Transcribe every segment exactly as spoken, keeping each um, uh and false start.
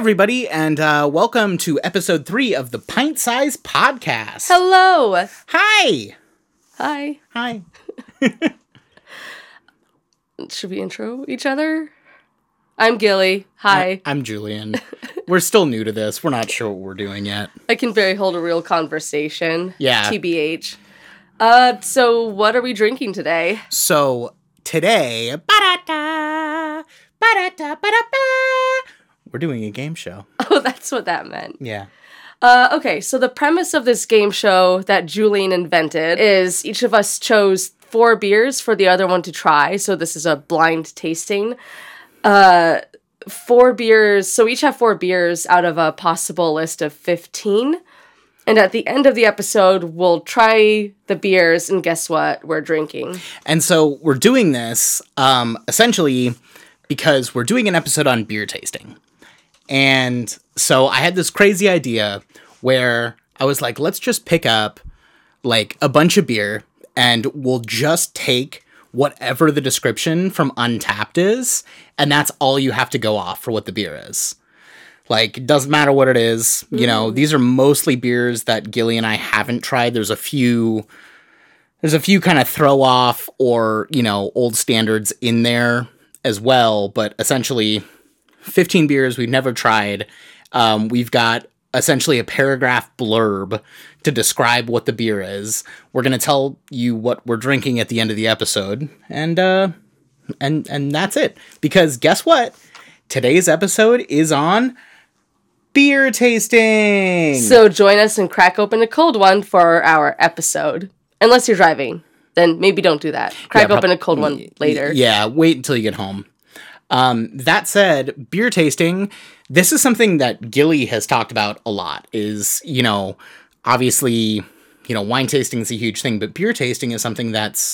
everybody, and uh, welcome to episode three of the Pint Size Podcast. Hello. Hi. Hi. Hi. Should we intro each other? I'm Gilly. Hi. I- I'm Julian. We're still new to this. We're not sure what we're doing yet. I can very hold a real conversation. Yeah. T B H. Uh, so what are we drinking today? So today, ba-da-da, ba-da-da, ba-da-ba, we're doing a game show. Oh, that's what that meant. Yeah. Uh, okay, so the premise of this game show that Julian invented is each of us chose four beers for the other one to try. So this is a blind tasting. Uh, four beers. So we each have four beers out of a possible list of fifteen. And at the end of the episode, we'll try the beers and guess what we're drinking. And so we're doing this um, essentially because we're doing an episode on beer tasting. And so I had this crazy idea where I was like, let's just pick up like a bunch of beer and we'll just take whatever the description from Untapped is. And that's all you have to go off for what the beer is. Like, it doesn't matter what it is. You know, mm. These are mostly beers that Gilly and I haven't tried. There's a few, there's a few kind of throw off or, you know, old standards in there as well. But essentially, fifteen beers we've never tried. Um, we've got essentially a paragraph blurb to describe what the beer is. We're going to tell you what we're drinking at the end of the episode. And, uh, and, and that's it. Because guess what? Today's episode is on beer tasting. So join us and crack open a cold one for our episode. Unless you're driving, then maybe don't do that. Crack yeah, open prob- a cold one later. Yeah, wait until you get home. Um, that said, beer tasting, this is something that Gilly has talked about a lot, is, you know, obviously, you know, wine tasting is a huge thing, but beer tasting is something that's,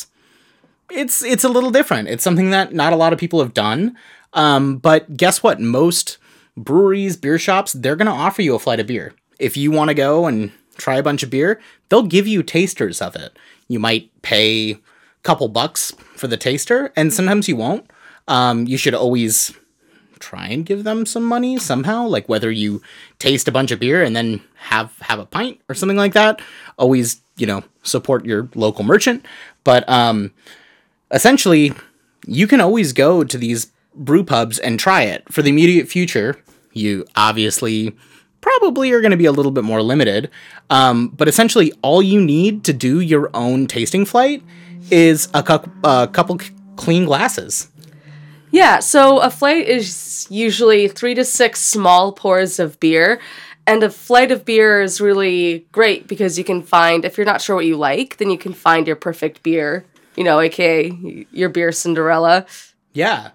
it's, it's a little different. It's something that not a lot of people have done. Um, but guess what? Most breweries, beer shops, they're going to offer you a flight of beer. If you want to go and try a bunch of beer, they'll give you tasters of it. You might pay a couple bucks for the taster, and sometimes you won't. Um, you should always try and give them some money somehow, like whether you taste a bunch of beer and then have, have a pint or something like that. Always, you know, support your local merchant. But um, essentially, you can always go to these brew pubs and try it. For the immediate future, you obviously probably are going to be a little bit more limited. Um, but essentially, all you need to do your own tasting flight is a cu- uh, couple c- clean glasses. Yeah, so a flight is usually three to six small pours of beer, and a flight of beer is really great because you can find, if you're not sure what you like, then you can find your perfect beer, you know, aka your beer Cinderella. Yeah.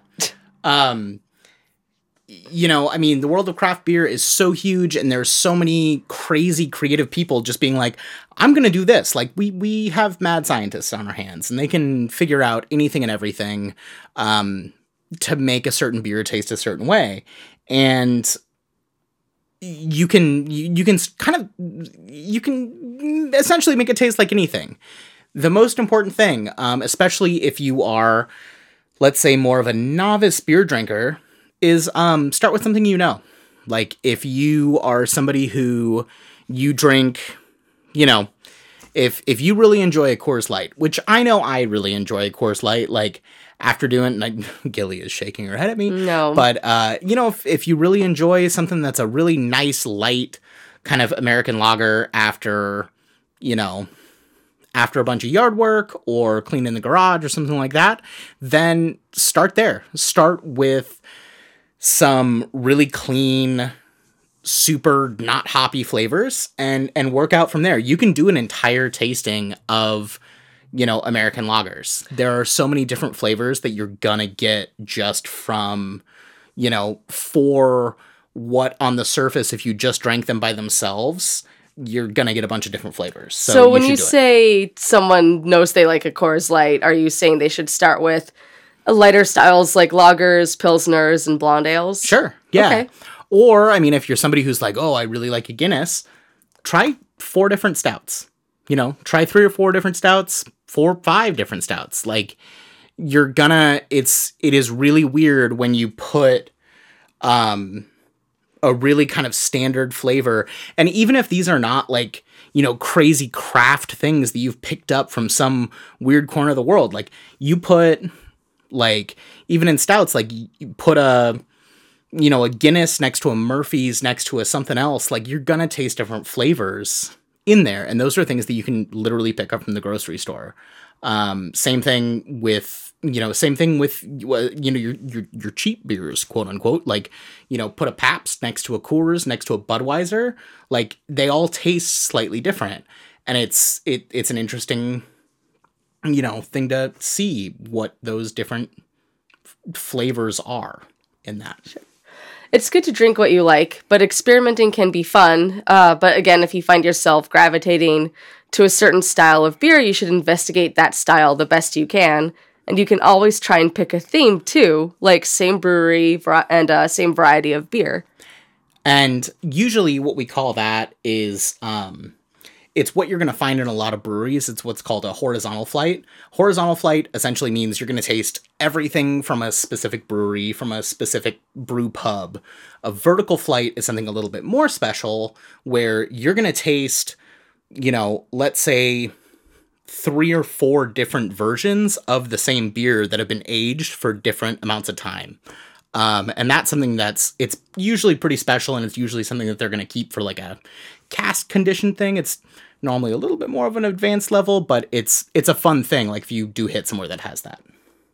Um, you know, I mean, the world of craft beer is so huge, and there's so many crazy creative people just being like, I'm going to do this. Like, we, we have mad scientists on our hands, and they can figure out anything and everything, um, to make a certain beer taste a certain way. And you can, you, you can kind of, you can essentially make it taste like anything. The most important thing, um, especially if you are, let's say, more of a novice beer drinker, is um, start with something you know. Like, if you are somebody who you drink, you know, if if you really enjoy a Coors Light, which I know I really enjoy a Coors Light, like, after doing, like, Gilly is shaking her head at me. No. But, uh, you know, if, if you really enjoy something that's a really nice, light kind of American lager after, you know, after a bunch of yard work or cleaning the garage or something like that, then start there. Start with some really clean, super not hoppy flavors and, and work out from there. You can do an entire tasting of, you know, American lagers. There are so many different flavors that you're gonna get just from, you know, for what on the surface, if you just drank them by themselves, you're gonna get a bunch of different flavors. So, so you when you do say it. Someone knows they like a Coors Light, are you saying they should start with lighter styles like lagers, pilsners, and blonde ales? Sure. Yeah. Okay. Or, I mean, if you're somebody who's like, oh, I really like a Guinness, try four different stouts. You know, try three or four different stouts, four, five different stouts. Like, you're gonna, it's, it is really weird when you put, um, a really kind of standard flavor. And even if these are not like, you know, crazy craft things that you've picked up from some weird corner of the world, like you put like, even in stouts, like you put a, you know, a Guinness next to a Murphy's next to a something else, like you're going to taste different flavors in there. And those are things that you can literally pick up from the grocery store. Um, same thing with, you know, same thing with, you know, your, your, your cheap beers, quote unquote, like, you know, put a Pabst next to a Coors, next to a Budweiser, like they all taste slightly different. And it's, it, it's an interesting, you know, thing to see what those different f- flavors are in that. Sure. It's good to drink what you like, but experimenting can be fun. Uh, but again, if you find yourself gravitating to a certain style of beer, you should investigate that style the best you can. And you can always try and pick a theme too, like same brewery and uh, same variety of beer. And usually what we call that is, um, it's what you're going to find in a lot of breweries. It's what's called a horizontal flight. Horizontal flight essentially means you're going to taste everything from a specific brewery, from a specific brew pub. A vertical flight is something a little bit more special where you're going to taste, you know, let's say three or four different versions of the same beer that have been aged for different amounts of time. Um, and that's something that's, it's usually pretty special, and it's usually something that they're going to keep for like a cask condition thing. It's normally a little bit more of an advanced level, but it's, it's a fun thing. Like if you do hit somewhere that has that.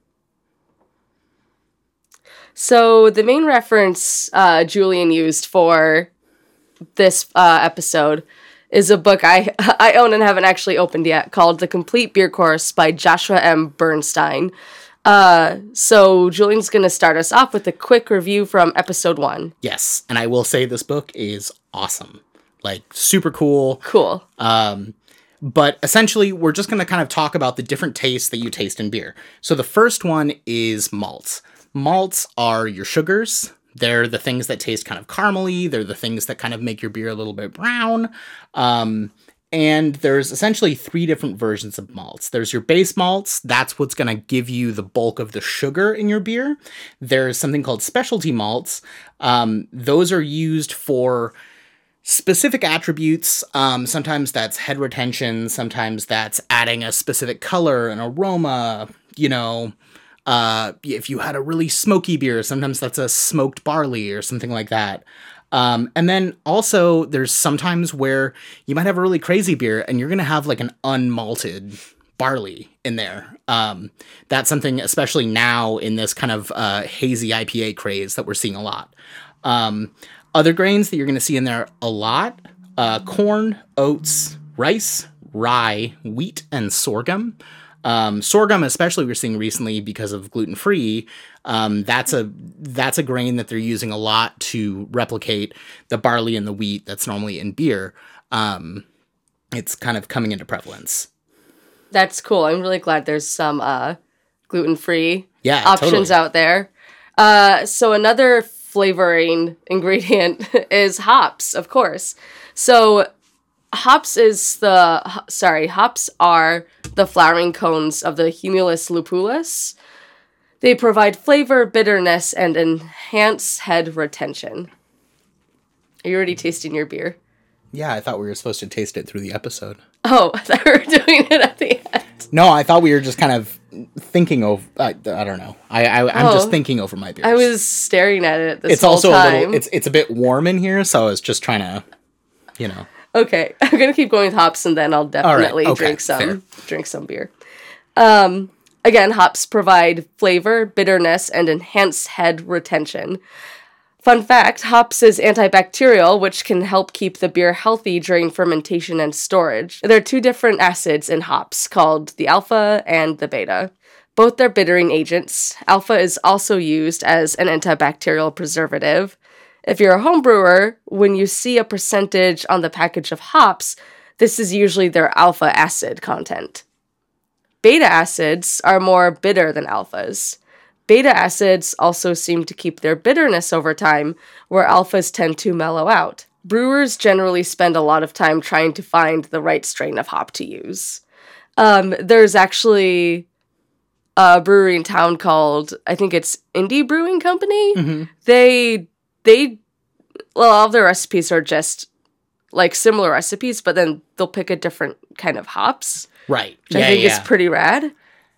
So the main reference uh, Julian used for this uh, episode is a book I I own and haven't actually opened yet, called The Complete Beer Course by Joshua M. Bernstein. Uh, so Julian's going to start us off with a quick review from episode one. Yes, and I will say this book is awesome. Like, super cool. Cool. Um, but essentially, we're just going to kind of talk about the different tastes that you taste in beer. So the first one is malts. Malts are your sugars. They're the things that taste kind of caramely. They're the things that kind of make your beer a little bit brown. Um, and there's essentially three different versions of malts. There's your base malts. That's what's going to give you the bulk of the sugar in your beer. There's something called specialty malts. Um, those are used for specific attributes. Um, sometimes that's head retention. Sometimes that's adding a specific color and aroma, you know. Uh, if you had a really smoky beer, sometimes that's a smoked barley or something like that. Um, and then also there's sometimes where you might have a really crazy beer and you're going to have like an unmalted barley in there. Um, that's something, especially now in this kind of uh, hazy I P A craze, that we're seeing a lot. Um, other grains that you're going to see in there a lot, uh, corn, oats, rice, rye, wheat, and sorghum. Um, sorghum, especially we're seeing recently because of gluten-free, um, that's a, that's a grain that they're using a lot to replicate the barley and the wheat that's normally in beer. Um, it's kind of coming into prevalence. That's cool. I'm really glad there's some, uh, gluten-free yeah, options totally. out there. Uh, so another flavoring ingredient is hops, of course. So Hops is the, sorry, hops are the flowering cones of the Humulus lupulus. They provide flavor, bitterness, and enhance head retention. Are you already tasting your beer? Yeah, I thought we were supposed to taste it through the episode. Oh, I thought we were doing it at the end. No, I thought we were just kind of thinking over, I, I don't know. I, I, I'm Oh, just thinking over my beers. I was staring at it this it's whole also time. a little, it's, it's a bit warm in here, so I was just trying to, you know. Okay, I'm gonna keep going with hops, and then I'll definitely right, okay, drink some fair. drink some beer. Um, again, hops provide flavor, bitterness, and enhance head retention. Fun fact: hops is antibacterial, which can help keep the beer healthy during fermentation and storage. There are two different acids in hops, called the alpha and the beta. Both are bittering agents. Alpha is also used as an antibacterial preservative. If you're a home brewer, when you see a percentage on the package of hops, this is usually their alpha acid content. Beta acids are more bitter than alphas. Beta acids also seem to keep their bitterness over time, where alphas tend to mellow out. Brewers generally spend a lot of time trying to find the right strain of hop to use. Um, there's actually a brewery in town called, I think it's Indie Brewing Company. Mm-hmm. They... They, well, all of their recipes are just like similar recipes, but then they'll pick a different kind of hops. Right. Which yeah, I think yeah. is pretty rad.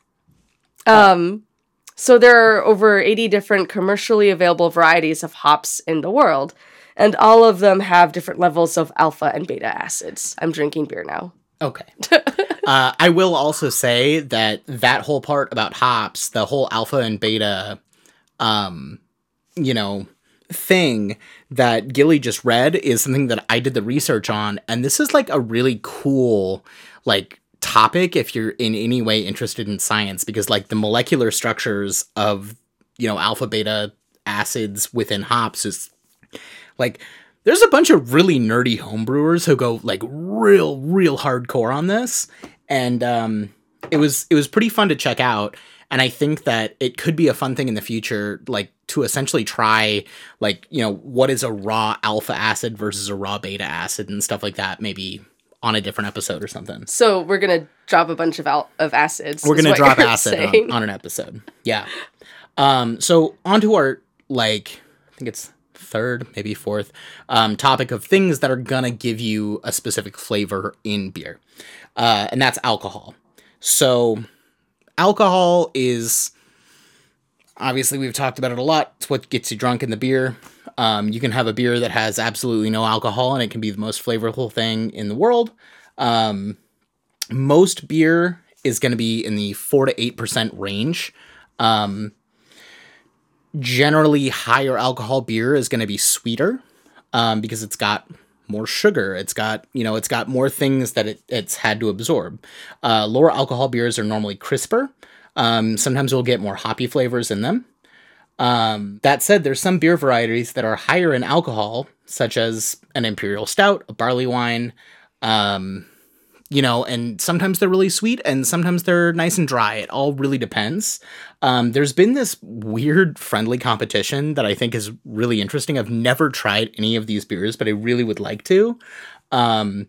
Um, so there are over eighty different commercially available varieties of hops in the world, and all of them have different levels of alpha and beta acids. I'm drinking beer now. Okay. uh, I will also say that that whole part about hops, the whole alpha and beta, um, you know, thing that Gilly just read is something that I did the research on. And this is like a really cool, like, topic if you're in any way interested in science, because like the molecular structures of, you know, alpha beta acids within hops is like, there's a bunch of really nerdy homebrewers who go like real, real hardcore on this. And um, it was it was pretty fun to check out. And I think that it could be a fun thing in the future, like to essentially try like, you know, what is a raw alpha acid versus a raw beta acid and stuff like that, maybe on a different episode or something. So we're going to drop a bunch of al- of acids. We're going to drop acid on, on an episode. Yeah. Um, so onto our, like, I think it's third, maybe fourth, um, topic of things that are going to give you a specific flavor in beer. Uh, and that's alcohol. So alcohol is, obviously we've talked about it a lot. It's what gets you drunk in the beer. Um, you can have a beer that has absolutely no alcohol and it can be the most flavorful thing in the world. Um, most beer is going to be in the four to eight percent range. Um, generally higher alcohol beer is going to be sweeter, um, because it's got more sugar. It's got, you know, it's got more things that it, it's had to absorb. Uh, lower alcohol beers are normally crisper. Um, sometimes we'll get more hoppy flavors in them. Um, that said, there's some beer varieties that are higher in alcohol, such as an imperial stout, a barley wine, um, you know, and sometimes they're really sweet and sometimes they're nice and dry. It all really depends. Um, there's been this weird friendly competition that I think is really interesting. I've never tried any of these beers, but I really would like to, um,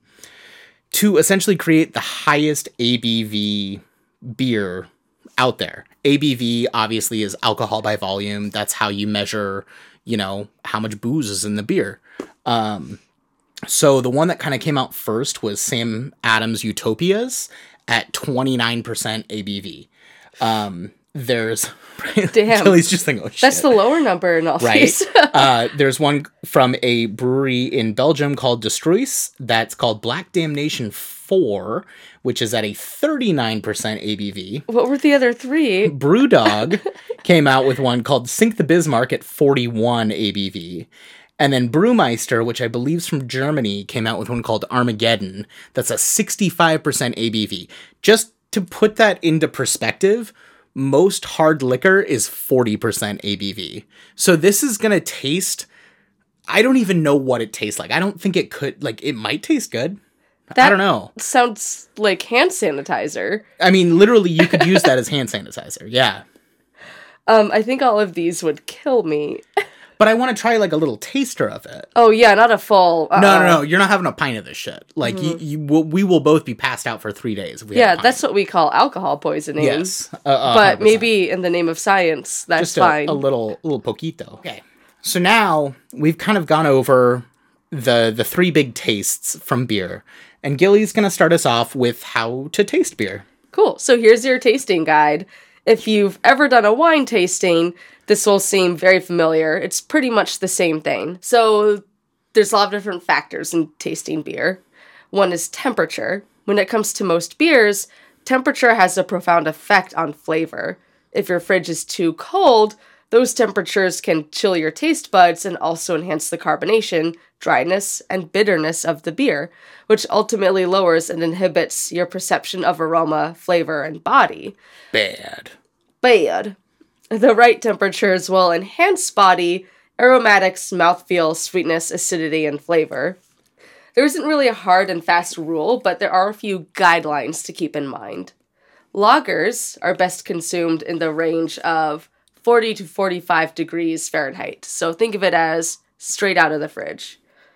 to essentially create the highest A B V beer out there. A B V obviously is alcohol by volume. That's how you measure, you know, how much booze is in the beer. Um, so the one that kind of came out first was Sam Adams Utopias at twenty-nine percent A B V. Um, there's Damn. Kelly's just thinking, oh, shit. That's the lower number in all Right. these. uh, there's one from a brewery in Belgium called Destruis that's called Black Damnation four, which is at a thirty-nine percent A B V. What were the other three? Brewdog came out with one called Sink the Bismarck at forty-one A B V. And then Brewmeister, which I believe is from Germany, came out with one called Armageddon. That's a sixty-five percent A B V. Just to put that into perspective, most hard liquor is forty percent A B V. So this is going to taste, I don't even know what it tastes like. I don't think it could, like, it might taste good. That I don't know. Sounds like hand sanitizer. I mean, literally, you could use that as hand sanitizer. Yeah. Um, I think all of these would kill me. But I want to try, like, a little taster of it. Oh, yeah, not a full... Uh-uh. No, no, no. You're not having a pint of this shit. Like, mm-hmm. you, you will, we will both be passed out for three days if we Yeah, have a pint. that's what we call alcohol poisoning. Yes. Uh, uh, but one hundred percent. maybe in the name of science, that's Just a, fine. a little, little poquito. Okay. So now we've kind of gone over the the three big tastes from beer. And Gilly's going to start us off with how to taste beer. Cool. So here's your tasting guide. If you've ever done a wine tasting, this will seem very familiar. It's pretty much the same thing. So there's a lot of different factors in tasting beer. One is temperature. When it comes to most beers, temperature has a profound effect on flavor. If your fridge is too cold, those temperatures can chill your taste buds and also enhance the carbonation, dryness, and bitterness of the beer, which ultimately lowers and inhibits your perception of aroma, flavor, and body. Bad. Bad. The right temperatures will enhance body, aromatics, mouthfeel, sweetness, acidity, and flavor. There isn't really a hard and fast rule, but there are a few guidelines to keep in mind. Lagers are best consumed in the range of forty to forty-five degrees Fahrenheit, so think of it as straight out of the fridge.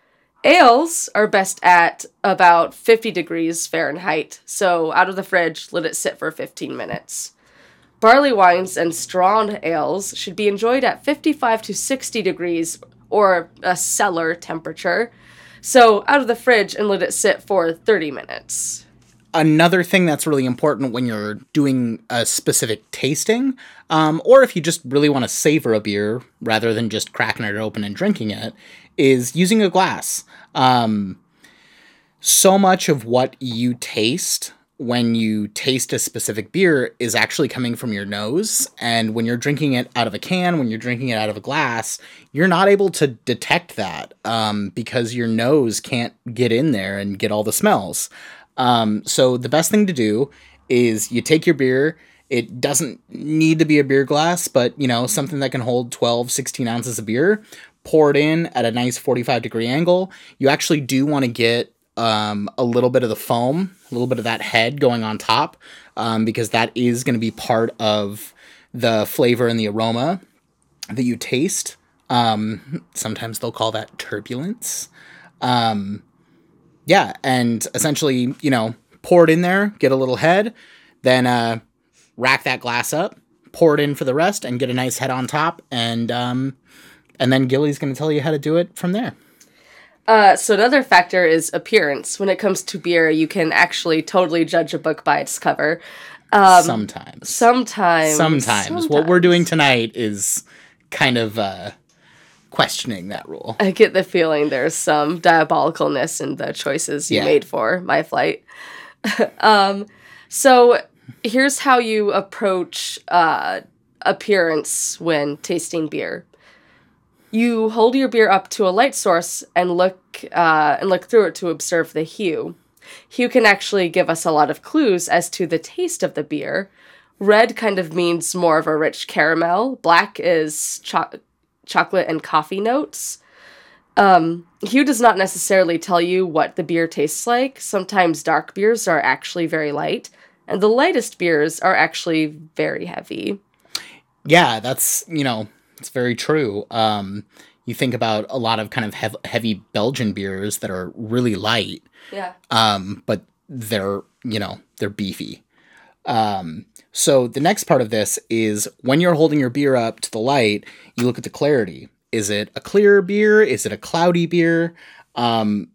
Ales are best at about fifty degrees Fahrenheit, so out of the fridge, let it sit for fifteen minutes. Barley wines and strong ales should be enjoyed at fifty-five to sixty degrees or a cellar temperature. So out of the fridge and let it sit for thirty minutes. Another thing that's really important when you're doing a specific tasting, um, or if you just really want to savor a beer rather than just cracking it open and drinking it, is using a glass. Um, so much of what you taste when you taste a specific beer is actually coming from your nose. And when you're drinking it out of a can, when you're drinking it out of a glass, you're not able to detect that um, because your nose can't get in there and get all the smells. Um, so the best thing to do is you take your beer. It doesn't need to be a beer glass, but, you know, something that can hold twelve, sixteen ounces of beer, pour it in at a nice forty-five degree angle. You actually do want to get um, a little bit of the foam, a little bit of that head going on top, um, because that is going to be part of the flavor and the aroma that you taste. Um, sometimes they'll call that turbulence. Um, yeah. And essentially, you know, pour it in there, get a little head, then, uh, rack that glass up, pour it in for the rest, and get a nice head on top. And, um, and then Gilly's going to tell you how to do it from there. Uh, so another factor is appearance. When it comes to beer, you can actually totally judge a book by its cover. Um, sometimes. Sometimes. Sometimes. Sometimes. What we're doing tonight is kind of uh, questioning that rule. I get the feeling there's some diabolicalness in the choices you Yeah. made for My Flight. um, so here's how you approach uh, appearance when tasting beer. You hold your beer up to a light source and look uh, and look through it to observe the hue. Hue can actually give us a lot of clues as to the taste of the beer. Red kind of means more of a rich caramel. Black is cho- chocolate and coffee notes. Um, hue does not necessarily tell you what the beer tastes like. Sometimes dark beers are actually very light, and the lightest beers are actually very heavy. Yeah, that's, you know, it's very true. Um, you think about a lot of kind of hev- heavy Belgian beers that are really light. Yeah. Um, but they're, you know, they're beefy. Um, so the next part of this is when you're holding your beer up to the light, you look at the clarity. Is it a clear beer? Is it a cloudy beer? Um,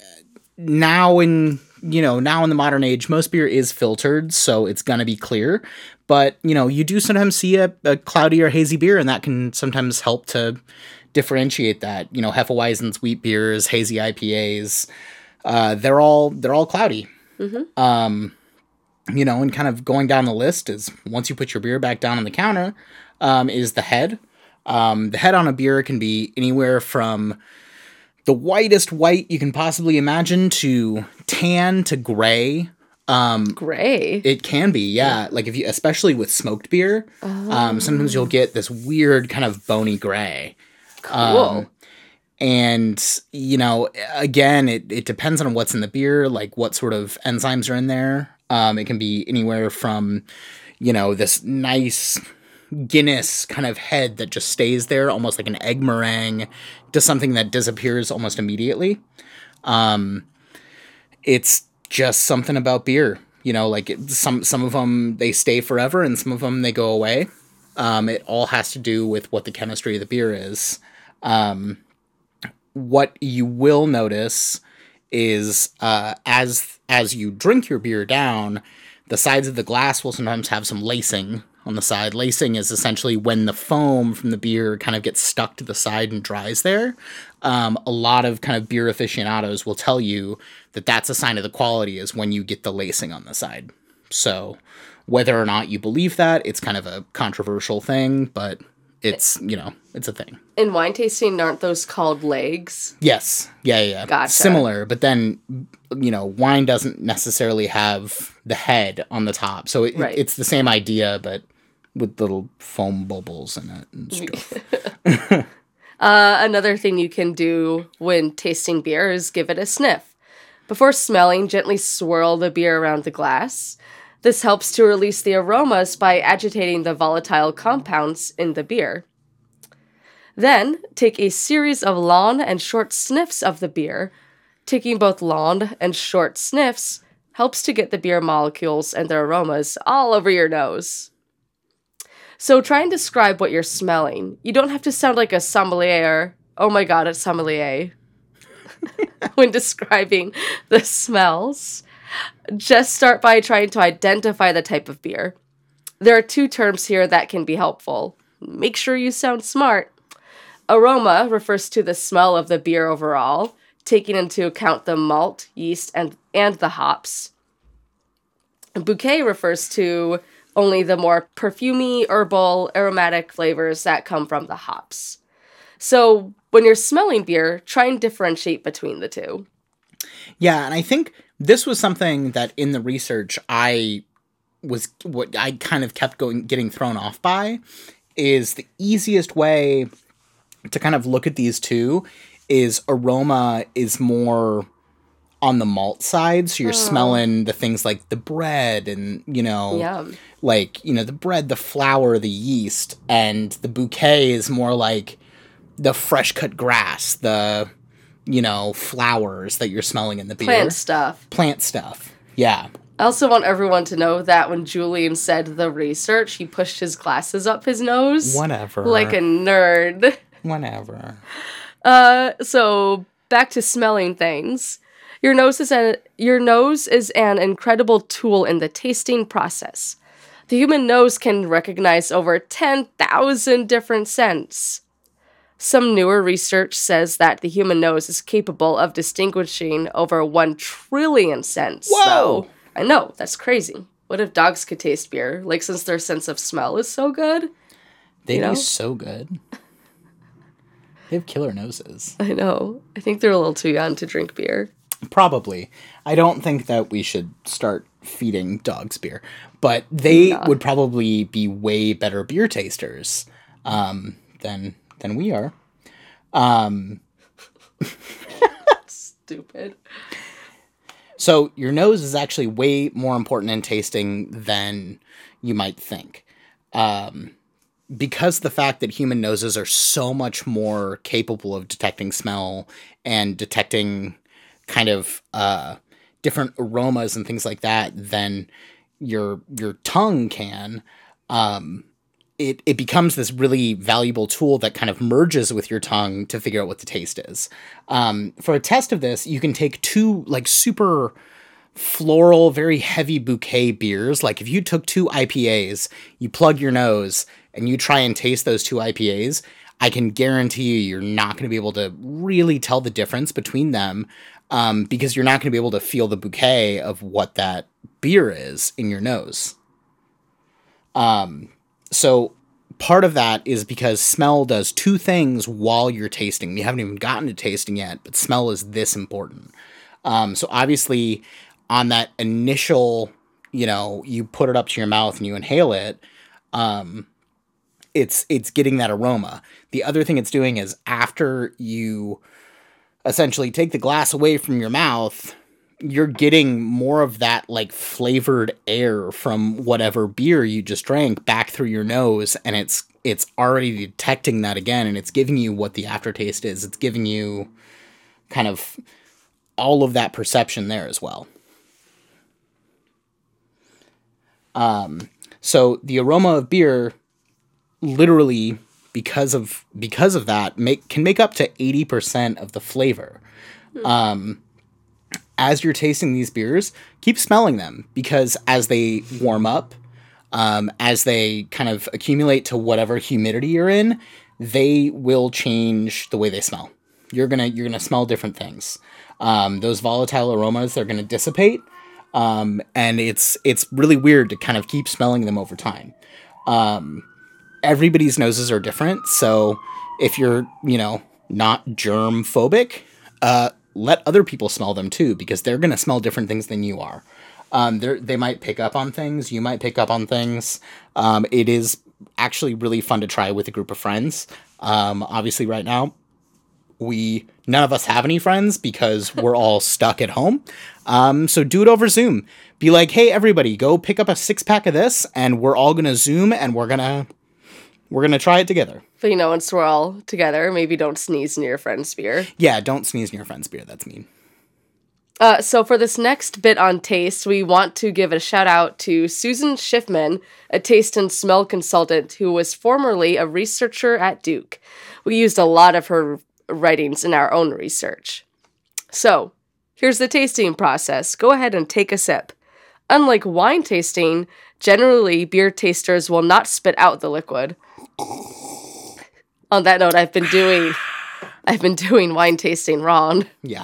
now in, you know, now in the modern age, most beer is filtered, so it's going to be clear. But, you know, you do sometimes see a, a cloudy or hazy beer, and that can sometimes help to differentiate that. You know, Hefeweizen's wheat beers, hazy I P As, uh, they're all they're all cloudy. Mm-hmm. Um, you know, and kind of going down the list is once you put your beer back down on the counter, um, is the head. Um, the head on a beer can be anywhere from the whitest white you can possibly imagine to tan to gray. Um, Gray. It can be, yeah. Like if you, especially with smoked beer, Oh. um, sometimes you'll get this weird kind of bony gray. Cool. Um, and, you know, again, it, it depends on what's in the beer, like what sort of enzymes are in there. Um, it can be anywhere from, you know, this nice Guinness kind of head that just stays there, almost like an egg meringue, to something that disappears almost immediately. Um, it's just something about beer, you know, like it, some, some of them, they stay forever and some of them, they go away. Um, it all has to do with what the chemistry of the beer is. Um, what you will notice is, uh, as, as you drink your beer down, the sides of the glass will sometimes have some lacing on the side. Lacing is essentially when the foam from the beer kind of gets stuck to the side and dries there. Um, a lot of kind of beer aficionados will tell you that that's a sign of the quality is when you get the lacing on the side. So whether or not you believe that, it's kind of a controversial thing, but it's, you know, it's a thing. In wine tasting, aren't those called legs? Yes. Yeah, yeah, yeah. Gotcha. Similar, but then, you know, wine doesn't necessarily have the head on the top. So it, Right. it's the same idea, but with little foam bubbles in it and stuff. Uh, another thing you can do when tasting beer is give it a sniff. Before smelling, gently swirl the beer around the glass. This helps to release the aromas by agitating the volatile compounds in the beer. Then, take a series of long and short sniffs of the beer. Taking both long and short sniffs helps to get the beer molecules and their aromas all over your nose. So try and describe what you're smelling. You don't have to sound like a sommelier. Oh my god, a sommelier. When describing the smells. Just start by trying to identify the type of beer. There are two terms here that can be helpful. Make sure you sound smart. Aroma refers to the smell of the beer overall, taking into account the malt, yeast, and, and the hops. Bouquet refers to only the more perfumey, herbal, aromatic flavors that come from the hops. So when you're smelling beer, try and differentiate between the two. Yeah, and I think this was something that in the research I was what I kind of kept going getting thrown off by is the easiest way to kind of look at these two is aroma is more on the malt side. So you're oh. smelling the things like the bread and, you know, Yum. like, you know, the bread, the flour, the yeast, and the bouquet is more like the fresh cut grass, the, you know, flowers that you're smelling in the beer. Plant stuff. Plant stuff. Yeah. I also want everyone to know that when Julian said the research, he pushed his glasses up his nose. Whatever. Like a nerd. Whatever. Uh, so back to smelling things. Your nose is a, your nose is an incredible tool in the tasting process. The human nose can recognize over ten thousand different scents. Some newer research says that the human nose is capable of distinguishing over one trillion scents. Whoa! So, I know, that's crazy. What if dogs could taste beer? Like, since their sense of smell is so good? They'd you know? be so good. They have killer noses. I know. I think they're a little too young to drink beer. Probably. I don't think that we should start feeding dogs beer. But they yeah. would probably be way better beer tasters um, than... than we are. Um, Stupid. So your nose is actually way more important in tasting than you might think. Um, because the fact that human noses are so much more capable of detecting smell and detecting kind of uh, different aromas and things like that than your your tongue can, um, It, it becomes this really valuable tool that kind of merges with your tongue to figure out what the taste is. Um, for a test of this, you can take two like super floral, very heavy bouquet beers. Like if you took two I P As, you plug your nose and you try and taste those two I P As, I can guarantee you you're not going to be able to really tell the difference between them um, because you're not going to be able to feel the bouquet of what that beer is in your nose. Um, so part of that is because smell does two things while you're tasting. You haven't even gotten to tasting yet, but smell is this important. Um, so obviously on that initial, you know, you put it up to your mouth and you inhale it, um, it's, it's getting that aroma. The other thing it's doing is after you essentially take the glass away from your mouth, you're getting more of that like flavored air from whatever beer you just drank back through your nose. And it's, it's already detecting that again. And it's giving you what the aftertaste is. It's giving you kind of all of that perception there as well. Um, so the aroma of beer literally because of, because of that make, can make up to eighty percent of the flavor. Um, As you're tasting these beers, keep smelling them because as they warm up, um, as they kind of accumulate to whatever humidity you're in, they will change the way they smell. You're gonna you're gonna smell different things. Um, those volatile aromas, they're gonna dissipate, um, and it's it's really weird to kind of keep smelling them over time. Um, everybody's noses are different, so if you're you know not germ phobic, uh, let other people smell them too, because they're going to smell different things than you are. Um, they might pick up on things. You might pick up on things. Um, it is actually really fun to try with a group of friends. Um, obviously right now, we, none of us have any friends because we're all stuck at home. Um, so do it over Zoom. Be like, hey, everybody, go pick up a six pack of this and we're all going to Zoom and we're going to, we're going to try it together. But, you know, once we're all together, maybe don't sneeze near your friend's beer. Yeah, don't sneeze near your friend's beer. That's mean. Uh, so for this next bit on taste, we want to give a shout out to Susan Schiffman, a taste and smell consultant who was formerly a researcher at Duke. We used a lot of her writings in our own research. So, here's the tasting process. Go ahead and take a sip. Unlike wine tasting, generally beer tasters will not spit out the liquid. On that note, I've been doing I've been doing wine tasting wrong. Yeah.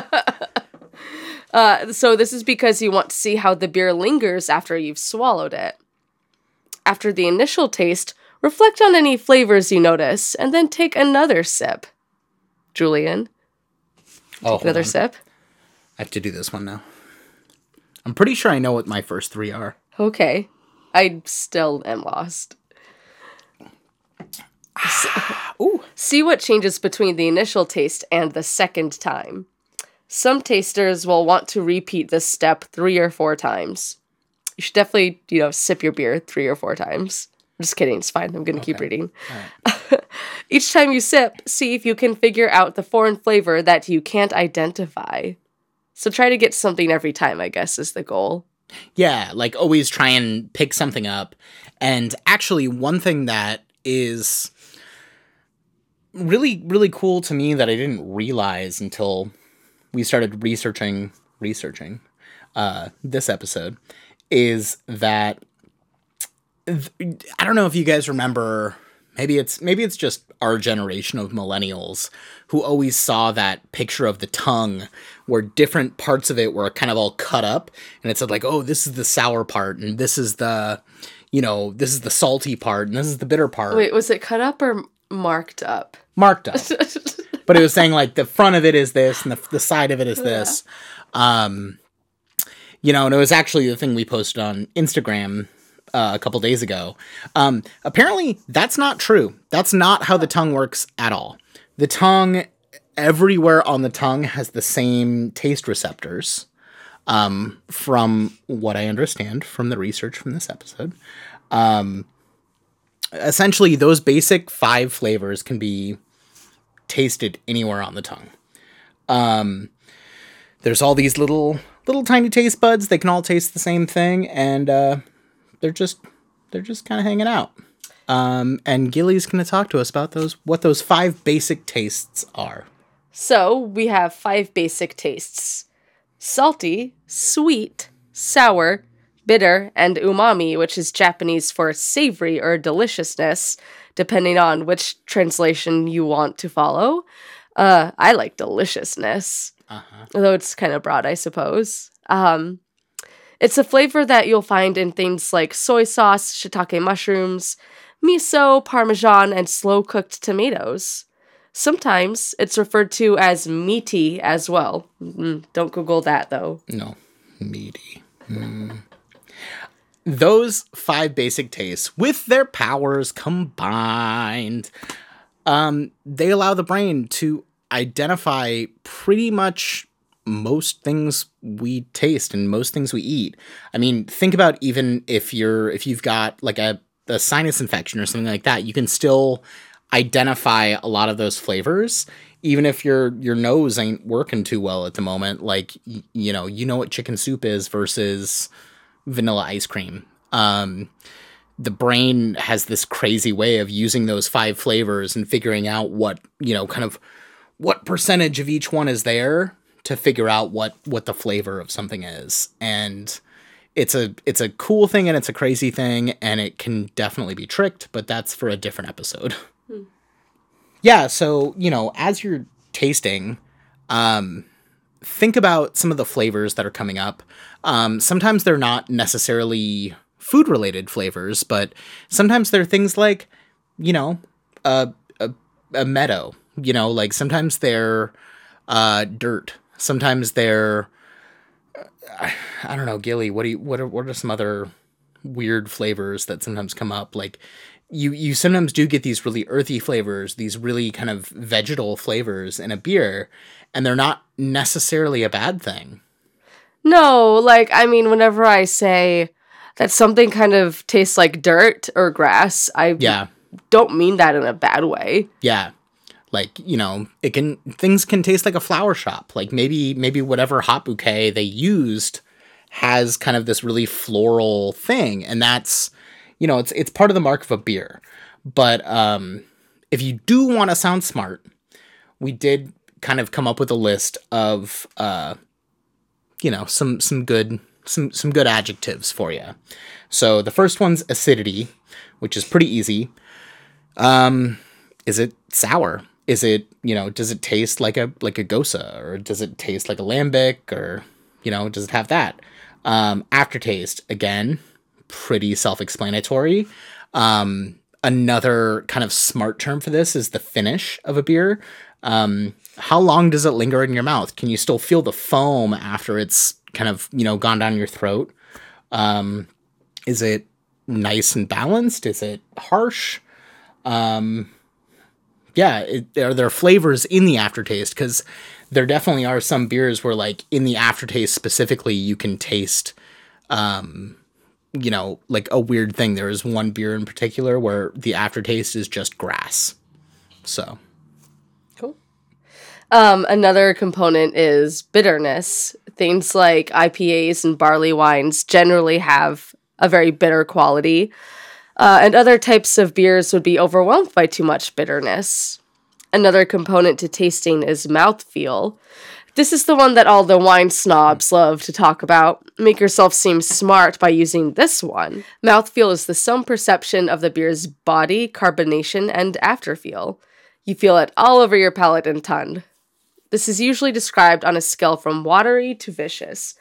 Uh, so this is because you want to see how the beer lingers after you've swallowed it. After the initial taste, reflect on any flavors you notice, and then take another sip. Julian, Oh, take another on. sip. I have to do this one now. I'm pretty sure I know what my first three are. Okay. I still am lost. Ooh. See what changes between the initial taste and the second time. Some tasters will want to repeat this step three or four times. You should definitely, you know, sip your beer three or four times. I'm just kidding. It's fine. I'm going to Okay. keep reading. Right. Each time you sip, see if you can figure out the foreign flavor that you can't identify. So try to get something every time, I guess, is the goal. Yeah, like always try and pick something up. And actually, one thing that is really, really cool to me that I didn't realize until we started researching researching uh, this episode is that th- I don't know if you guys remember. Maybe it's maybe it's just our generation of millennials who always saw that picture of the tongue where different parts of it were kind of all cut up, and it said like, "Oh, this is the sour part, and this is the, you know, this is the salty part, and this is the bitter part." Wait, was it cut up or marked up? Marked up. But it was saying like the front of it is this and the, the side of it is this. Um, you know, and it was actually the thing we posted on Instagram uh, a couple days ago. Um, apparently that's not true. That's not how the tongue works at all. The tongue, everywhere on the tongue has the same taste receptors. Um, from what I understand from the research from this episode. Um, essentially those basic five flavors can be tasted anywhere on the tongue. Um, there's all these little, little tiny taste buds. They can all taste the same thing, and uh, they're just, they're just kind of hanging out. Um, and Gilly's going to talk to us about those, what those five basic tastes are. So we have five basic tastes: salty, sweet, sour, bitter, and umami, which is Japanese for savory or deliciousness, depending on which translation you want to follow. Uh, I like deliciousness, Uh-huh. although it's kind of broad, I suppose. Um, it's a flavor that you'll find in things like soy sauce, shiitake mushrooms, miso, parmesan, and slow-cooked tomatoes. Sometimes it's referred to as meaty as well. Mm, don't Google that, though. No, meaty. Mm. Those five basic tastes, with their powers combined, um, they allow the brain to identify pretty much most things we taste and most things we eat. I mean, think about even if you're if you've got like a, a sinus infection or something like that, you can still identify a lot of those flavors, even if your your nose ain't working too well at the moment. Like, y- you know, you know what chicken soup is versus vanilla ice cream. Um, the brain has this crazy way of using those five flavors and figuring out what, you know, kind of what percentage of each one is there to figure out what, what the flavor of something is. And it's a, it's a cool thing and it's a crazy thing, and it can definitely be tricked, but that's for a different episode. Hmm. Yeah. So, you know, as you're tasting, um, think about some of the flavors that are coming up. Um, sometimes they're not necessarily food related flavors, but sometimes they're things like, you know, a, a, a meadow, you know, like sometimes they're, uh, dirt. Sometimes they're, uh, I don't know, Gilly, what do you, what are, what are some other weird flavors that sometimes come up? Like you, you sometimes do get these really earthy flavors, these really kind of vegetal flavors in a beer, and they're not necessarily a bad thing. No, like, I mean, whenever I say that something kind of tastes like dirt or grass, I Yeah. don't mean that in a bad way. Yeah. Like, you know, it can things can taste like a flower shop. Like maybe maybe whatever hop bouquet they used has kind of this really floral thing, and that's, you know, it's it's part of the mark of a beer. But um, if you do want to sound smart, we did kind of come up with a list of uh, you know, some some good some some good adjectives for you. So the first one's acidity, which is pretty easy. Um, is it sour? Is it, you know, does it taste like a like a Gosa, or does it taste like a lambic, or, you know, does it have that? Um, aftertaste, again, pretty self-explanatory. Um, another kind of smart term for this is the finish of a beer. Um, how long does it linger in your mouth? Can you still feel the foam after it's kind of, you know, gone down your throat? Um, is it nice and balanced? Is it harsh? Um, yeah, it, are there flavors in the aftertaste? Because there definitely are some beers where, like, in the aftertaste specifically, you can taste, um, you know, like a weird thing. There is one beer in particular where the aftertaste is just grass. So. Cool. Um, another component is bitterness. Things like I P As and barley wines generally have a very bitter quality. Uh, and other types of beers would be overwhelmed by too much bitterness. Another component to tasting is mouthfeel. This is the one that all the wine snobs love to talk about. Make yourself seem smart by using this one. Mouthfeel is the sum perception of the beer's body, carbonation, and afterfeel. You feel it all over your palate and tongue. This is usually described on a scale from watery to vicious.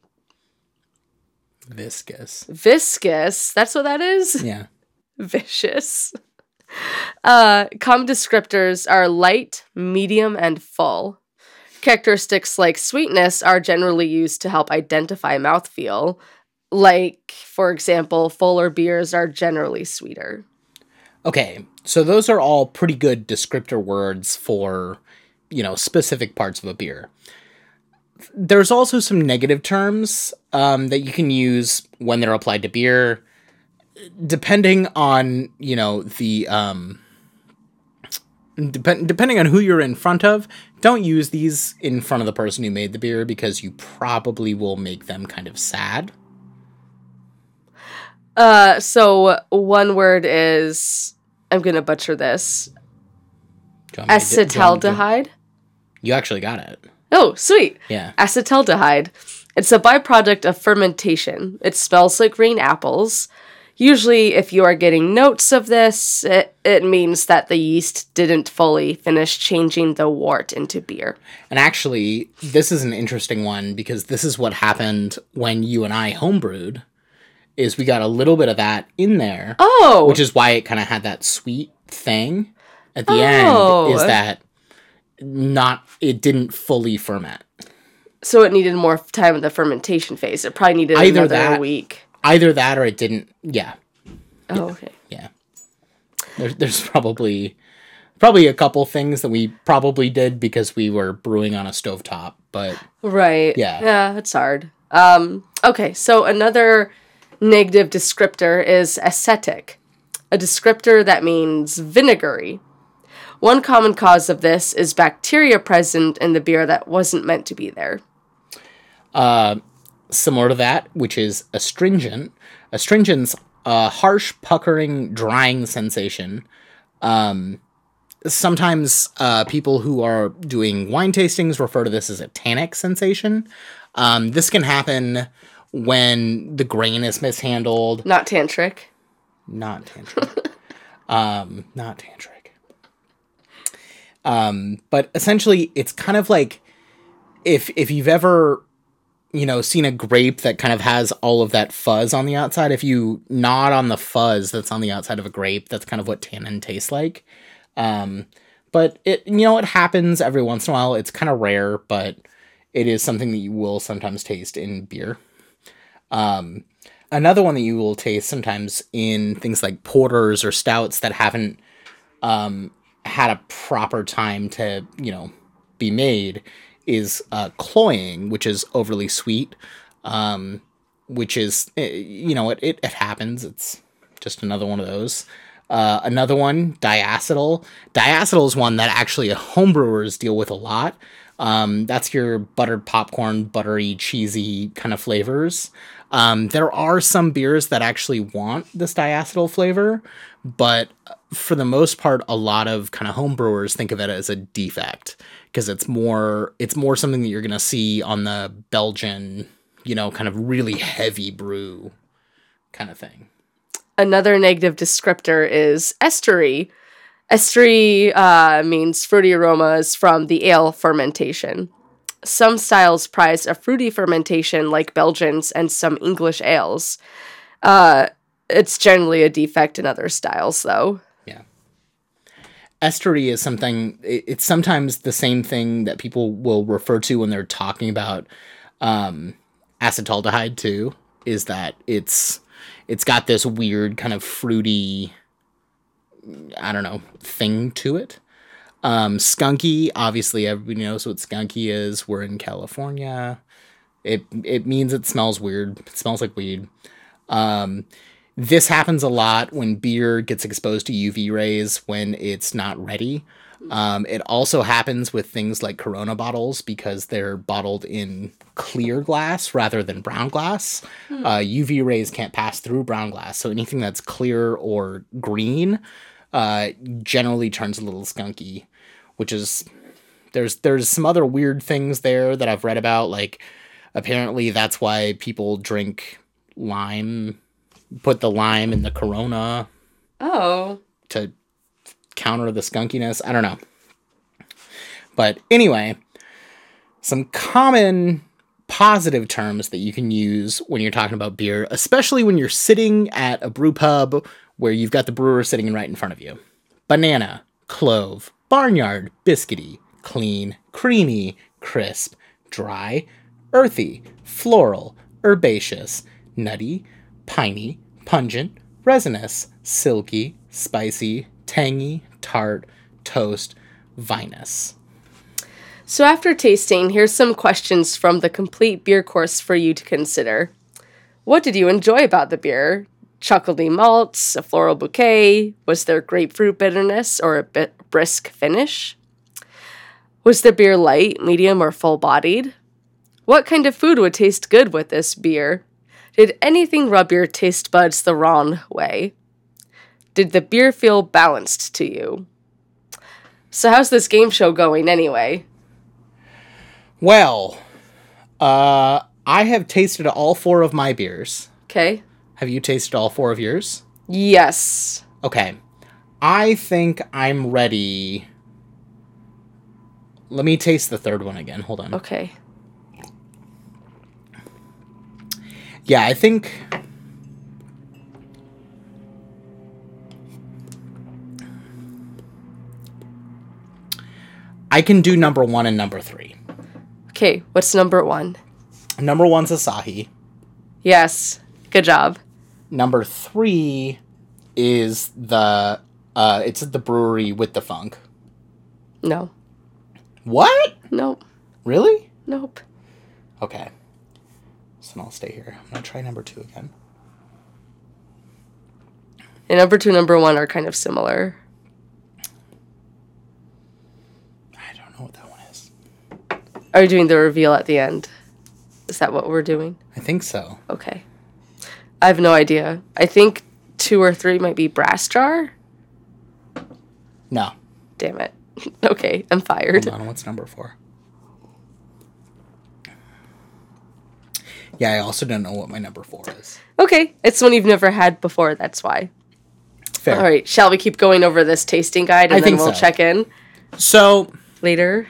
Viscous. Viscous? That's what that is? Yeah. Vicious. Uh, common descriptors are light, medium, and full. Characteristics like sweetness are generally used to help identify mouthfeel. Like, for example, fuller beers are generally sweeter. Okay, so those are all pretty good descriptor words for, you know, specific parts of a beer. There's also some negative terms um, that you can use when they're applied to beer, depending on, you know, the, um, dep- depending on who you're in front of. Don't use these in front of the person who made the beer, because you probably will make them kind of sad. Uh, so one word is, I'm going to butcher this, acetaldehyde. You actually got it. Oh, sweet. Yeah. Acetaldehyde. It's a byproduct of fermentation. It smells like green apples. Usually, if you are getting notes of this, it, it means that the yeast didn't fully finish changing the wort into beer. And actually, this is an interesting one, because this is what happened when you and I homebrewed, is we got a little bit of that in there. Oh! Which is why it kind of had that sweet thing at the Oh. end, is that not, it didn't fully ferment. So it needed more time in the fermentation phase. It probably needed Either another that, week. Either that or it didn't, yeah. Oh, okay. Yeah. There's, there's probably, probably a couple things that we probably did because we were brewing on a stovetop, but... Right. Yeah. Yeah, it's hard. Um, okay, so another negative descriptor is acetic, a descriptor that means vinegary. One common cause of this is bacteria present in the beer that wasn't meant to be there. Uh, similar to that, which is astringent. Astringent's a harsh, puckering, drying sensation. Um, sometimes uh, people who are doing wine tastings refer to this as a tannic sensation. Um, this can happen when the grain is mishandled. Not tantric. Not tantric. um, not tantric. Um, but essentially, it's kind of like if if you've ever, you know, seen a grape that kind of has all of that fuzz on the outside. If you nod on the fuzz that's on the outside of a grape, that's kind of what tannin tastes like. Um, but it, you know, it happens every once in a while. It's kind of rare, but it is something that you will sometimes taste in beer. Um, another one that you will taste sometimes in things like porters or stouts that haven't, um, had a proper time to, you know, be made is uh, cloying, which is overly sweet, um, which is, you know, it, it, it happens. It's just another one of those. Uh, another one, diacetyl. Diacetyl is one that actually homebrewers deal with a lot. Um, that's your buttered popcorn, buttery, cheesy kind of flavors. Um, there are some beers that actually want this diacetyl flavor, but for the most part, a lot of kind of homebrewers think of it as a defect because it's more it's more something that you're going to see on the Belgian, you know, kind of really heavy brew kind of thing. Another negative descriptor is estery. Estery uh, means fruity aromas from the ale fermentation. Some styles prize a fruity fermentation like Belgians and some English ales. Uh, it's generally a defect in other styles, though. Yeah. Estery is something, it's sometimes the same thing that people will refer to when they're talking about um, acetaldehyde, too, is that it's... It's got this weird kind of fruity, I don't know, thing to it. Um, skunky, obviously everybody knows what skunky is. We're in California. It it means it smells weird. It smells like weed. Um, this happens a lot when beer gets exposed to U V rays when it's not ready. Um, it also happens with things like Corona bottles because they're bottled in clear glass rather than brown glass. Hmm. Uh, U V rays can't pass through brown glass, so anything that's clear or green uh, generally turns a little skunky, which is there's there's some other weird things there that I've read about. Like apparently that's why people drink lime, put the lime in the Corona. Oh. To counter the skunkiness. I don't know. But anyway, some common positive terms that you can use when you're talking about beer, especially when you're sitting at a brew pub where you've got the brewer sitting right in front of you. Banana, clove, barnyard, biscuity, clean, creamy, crisp, dry, earthy, floral, herbaceous, nutty, piney, pungent, resinous, silky, spicy, tangy, tart, toast, vinous. So after tasting, here's some questions from the complete beer course for you to consider. What did you enjoy about the beer? Chocolatey malts, a floral bouquet? Was there grapefruit bitterness or a bit brisk finish? Was the beer light, medium, or full-bodied? What kind of food would taste good with this beer? Did anything rub your taste buds the wrong way? Did the beer feel balanced to you? So how's this game show going anyway? Well, uh, I have tasted all four of my beers. Okay. Have you tasted all four of yours? Yes. Okay. I think I'm ready. Let me taste the third one again. Hold on. Okay. Yeah, I think... I can do number one and number three. Okay, what's number one? Number one's Asahi. Yes, good job. Number three is the, uh, it's at the brewery with the funk. No. What? Nope. Really? Nope. Okay. So then I'll stay here. I'm going to try number two again. And number two and number one are kind of similar. Know what that one is. Are you doing the reveal at the end? Is that what we're doing? I think so. Okay. I have no idea. I think two or three might be Brass Jar. No. Damn it. Okay, I'm fired. Hold on, what's number four? Yeah, I also don't know what my number four is. Okay, it's one you've never had before, that's why. Fair. All right, shall we keep going over this tasting guide and I then think we'll so. check in? So... Later.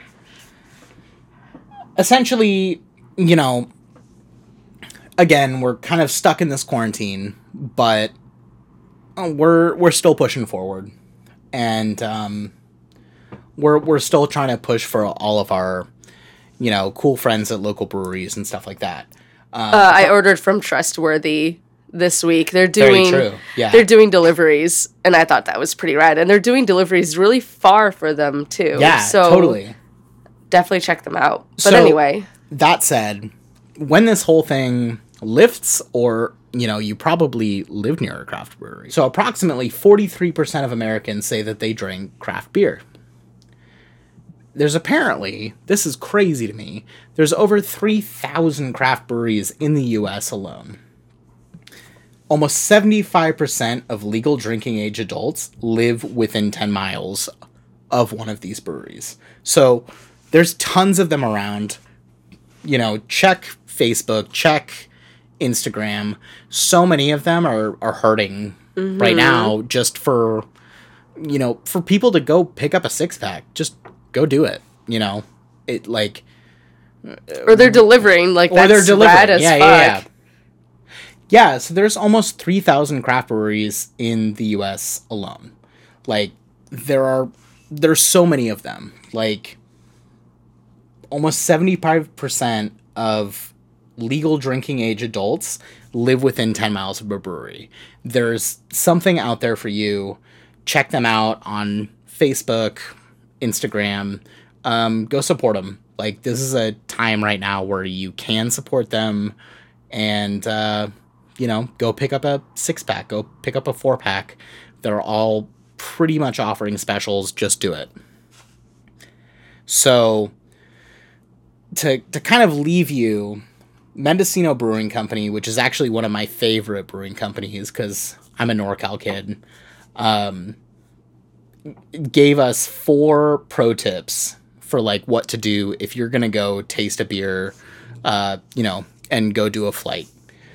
Essentially, you know, again, we're kind of stuck in this quarantine, but we're we're still pushing forward, and um, we're we're still trying to push for all of our, you know, cool friends at local breweries and stuff like that. Um, uh, I ordered from Trustworthy this week. They're doing very true. Yeah. They're doing deliveries, and I thought that was pretty rad. And they're doing deliveries really far for them too. Yeah, so totally. Definitely check them out. But So, anyway, that said, when this whole thing lifts, or, you know, you probably live near a craft brewery. So approximately forty-three percent of Americans say that they drink craft beer. There's apparently, this is crazy to me, there's over three thousand craft breweries in the U S alone. Almost seventy-five percent of legal drinking age adults live within ten miles of one of these breweries. So there's tons of them around. You know, check Facebook, check Instagram. So many of them are, are hurting mm-hmm. right now just for, you know, for people to go pick up a six pack. Just go do it, you know. It like or they're delivering like that's or they're delivering. Rad as yeah, fuck. Yeah, yeah. Yeah, so there's almost three thousand craft breweries in the U S alone. Like, there are, there's so many of them. Like, almost seventy-five percent of legal drinking age adults live within ten miles of a brewery. There's something out there for you. Check them out on Facebook, Instagram. Um, go support them. Like, this is a time right now where you can support them and, uh, you know, go pick up a six pack, go pick up a four pack. They're all pretty much offering specials. Just do it. So to, to kind of leave you, Mendocino Brewing Company, which is actually one of my favorite brewing companies because I'm a NorCal kid, um, gave us four pro tips for like what to do if you're going to go taste a beer, uh, you know, and go do a flight.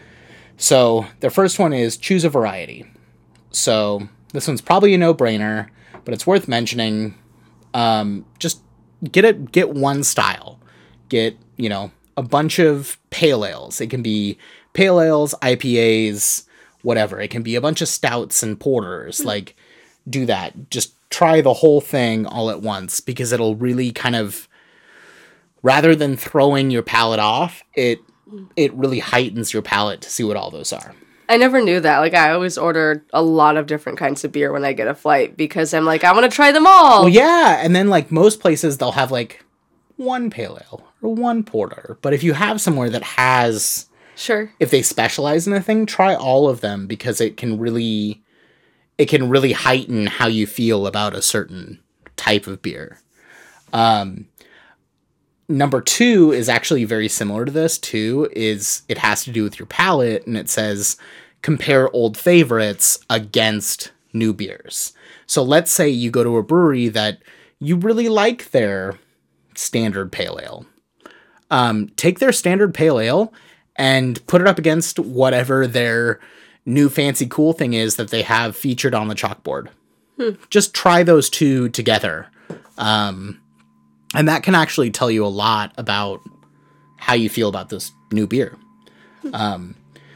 So the first one is choose a variety. So this one's probably a no-brainer, but it's worth mentioning. Um, just get it, get one style. Get, you know, a bunch of pale ales. It can be pale ales, I P As, whatever. It can be a bunch of stouts and porters. Mm-hmm. Like, do that. Just try the whole thing all at once because it'll really kind of, rather than throwing your palate off, it it really heightens your palate to see what all those are. I never knew that. Like, I always order a lot of different kinds of beer when I get a flight because I'm like, I want to try them all. Well, yeah. And then, like, most places, they'll have, like, one pale ale or one porter. But if you have somewhere that has... Sure. If they specialize in a thing, try all of them because it can really... It can really heighten how you feel about a certain type of beer. Um... Number two is actually very similar to this, too, is it has to do with your palate, and it says, compare old favorites against new beers. So let's say you go to a brewery that you really like their standard pale ale. Um, take their standard pale ale and put it up against whatever their new fancy cool thing is that they have featured on the chalkboard. Hmm. Just try those two together. Um... And that can actually tell you a lot about how you feel about this new beer. Um,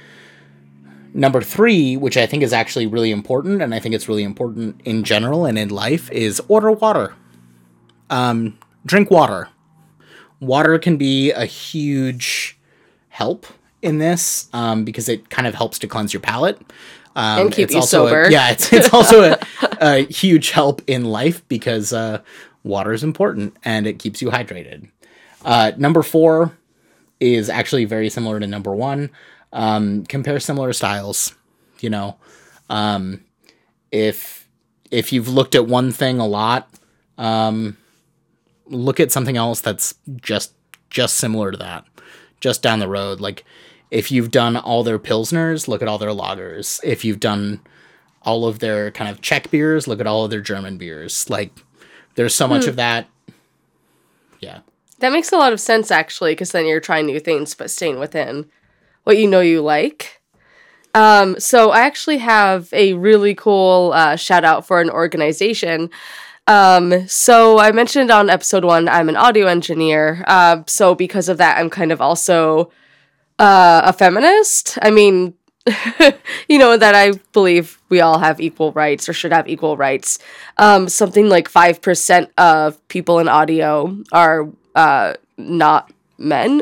number three, which I think is actually really important, and I think it's really important in general and in life, is order water. Um, drink water. Water can be a huge help in this um, because it kind of helps to cleanse your palate. Um, and keep you sober. A, yeah, it's, it's also a, a huge help in life because... Uh, water is important, and it keeps you hydrated. Uh, number four is actually very similar to number one. Um, compare similar styles. You know, um, if if you've looked at one thing a lot, um, look at something else that's just just similar to that, just down the road. Like, if you've done all their Pilsners, look at all their lagers. If you've done all of their kind of Czech beers, look at all of their German beers. Like, there's so much hmm. of that. Yeah. That makes a lot of sense, actually, because then you're trying new things, but staying within what you know you like. Um, so I actually have a really cool uh, shout out for an organization. Um, so I mentioned on episode one, I'm an audio engineer. Uh, so because of that, I'm kind of also uh, a feminist. I mean, you know, that I believe we all have equal rights or should have equal rights. Um, something like five percent of people in audio are uh, not men.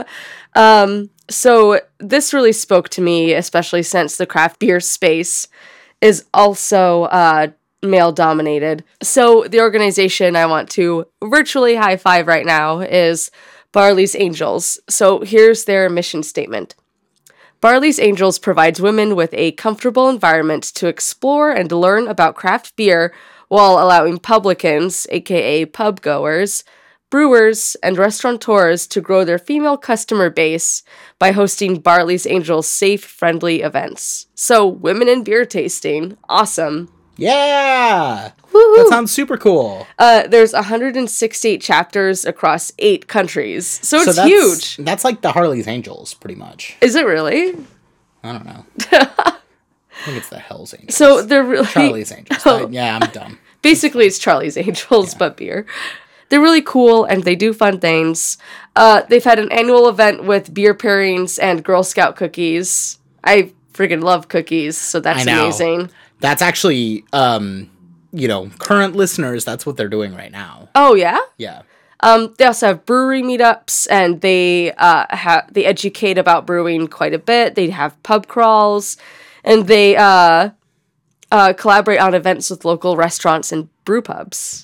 um, so this really spoke to me, especially since the craft beer space is also uh, male-dominated. So the organization I want to virtually high-five right now is Barley's Angels. So here's their mission statement. Barley's Angels provides women with a comfortable environment to explore and learn about craft beer while allowing publicans, aka pub goers, brewers, and restaurateurs to grow their female customer base by hosting Barley's Angels safe, friendly events. So, women in beer tasting. Awesome. Yeah! Woo-hoo. That sounds super cool. Uh, there's one hundred sixty-eight chapters across eight countries. So, So it's that's, huge. That's like the Harley's Angels, pretty much. Is it really? I don't know. I think it's the Hell's Angels. So, they're really... Charlie's Angels. Oh. I, yeah, I'm dumb. Basically, it's Charlie's Angels, yeah. but beer. They're really cool, and they do fun things. Uh, they've had an annual event with beer pairings and Girl Scout cookies. I freaking love cookies, so that's amazing. That's actually, um, you know, current listeners, that's what they're doing right now. Oh, yeah? Yeah. Um, they also have brewery meetups, and they uh, ha- they educate about brewing quite a bit. They have pub crawls, and they uh, uh, collaborate on events with local restaurants and brew pubs.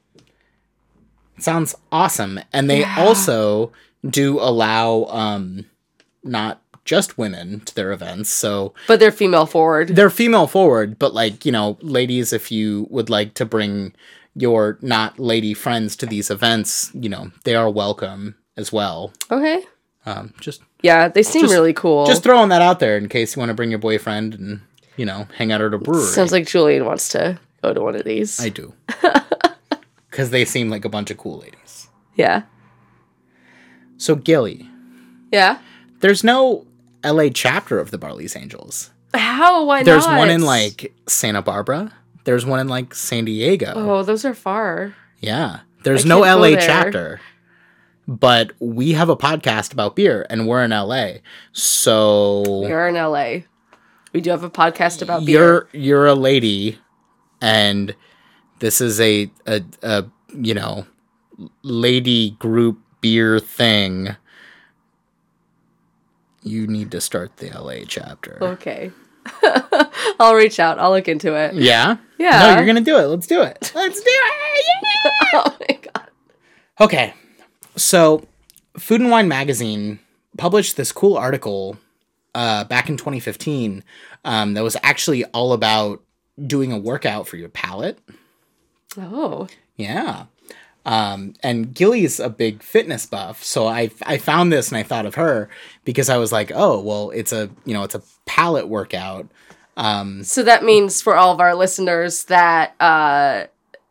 Sounds awesome. And they yeah. also do allow um, not just women to their events. So, but they're female forward. They're female forward, but like, you know, ladies, if you would like to bring your not lady friends to these events, you know, they are welcome as well. Okay. Um, just yeah, they seem just, really cool. Just throwing that out there in case you want to bring your boyfriend and, you know, hang out at a brewery. Sounds like Julian wants to go to one of these. I do. Because they seem like a bunch of cool ladies. Yeah. So, Gilly. Yeah? There's no L A chapter of the Barley's Angels. How? Why There's not? There's one in, like, Santa Barbara. There's one in, like, San Diego. Oh, those are far. Yeah. There's no L A chapter. But we have a podcast about beer, and we're in L A. So... We are in L A. We do have a podcast about you're, beer. You're a lady, and this is a, a, a, you know, lady group beer thing. You need to start the L A chapter. Okay. I'll reach out. I'll look into it. Yeah? Yeah. No, you're going to do it. Let's do it. Let's do it. Yeah! Oh my God. Okay. So, Food and Wine Magazine published this cool article uh, back in twenty fifteen um, that was actually all about doing a workout for your palate. Oh. Yeah. Um, and Gilly's a big fitness buff, so I I found this and I thought of her because I was like, oh, well, it's a, you know, it's a palate workout. Um, so that means for all of our listeners that uh,